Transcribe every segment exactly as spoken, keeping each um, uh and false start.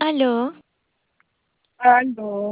Aló, Aló,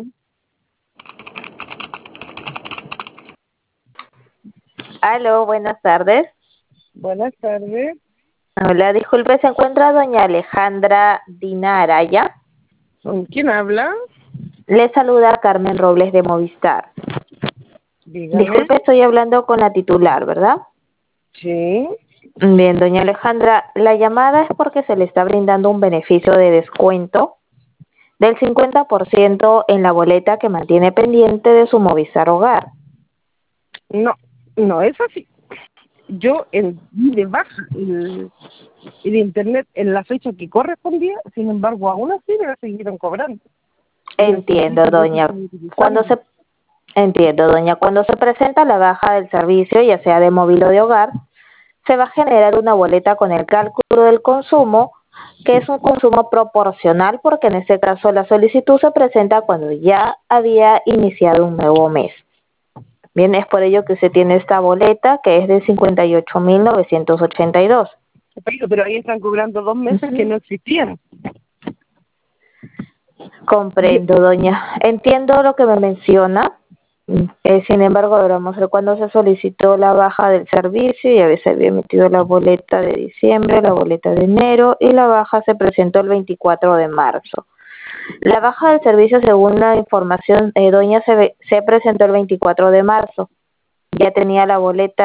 Aló, buenas tardes. buenas tardes. Hola, disculpe, ¿se encuentra doña Alejandra Dina Araya? ¿Con quién habla? Le saluda Carmen Robles de Movistar. Dígame. Disculpe, estoy hablando con la titular, ¿verdad? Sí. Bien, doña Alejandra, la llamada es porque se le está brindando un beneficio de descuento del cincuenta por ciento en la boleta que mantiene pendiente de su Movistar Hogar. No, no es así. Yo el di de baja el, el internet en la fecha que correspondía, sin embargo, aún así me la siguieron cobrando. Y el Entiendo, servicio que doña. estoy Cuando utilizando. se Entiendo, doña. Cuando se presenta la baja del servicio, ya sea de móvil o de hogar, se va a generar una boleta con el cálculo del consumo, que es un consumo proporcional, porque en este caso la solicitud se presenta cuando ya había iniciado un nuevo mes. Bien, es por ello que usted tiene esta boleta, que es de cincuenta y ocho mil novecientos ochenta y dos. Pero, pero ahí están cobrando dos meses que Ujú. no existían. Yo- Comprendo, doña. Entiendo lo que me menciona. Eh, sin embargo, ahora vamos a ver cuándo se solicitó la baja del servicio. Ya se había emitido la boleta de diciembre, la boleta de enero y la baja se presentó el veinticuatro de marzo. La baja del servicio, según la información, eh, doña, se, ve- se presentó el veinticuatro de marzo. Ya tenía la boleta